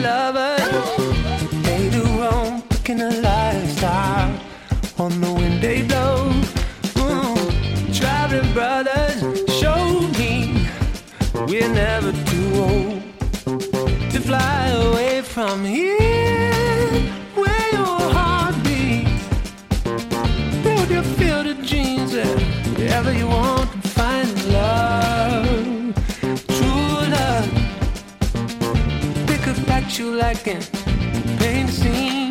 lovers. They do wrong, picking a lifestyle on the wind they blow. Traveling brothers, show me we're never too old to fly away from here, where your heart beats. Build your field of dreams there, wherever you want to find love, true love. Pick up at you like an paint scene.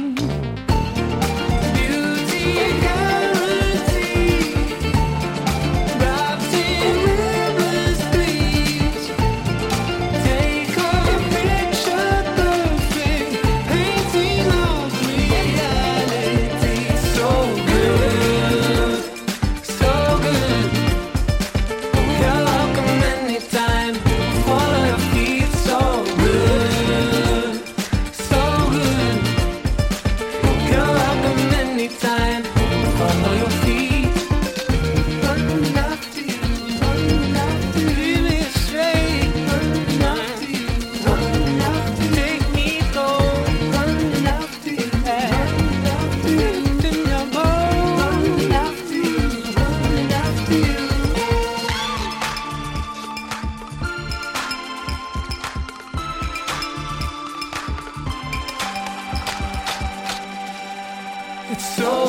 It's so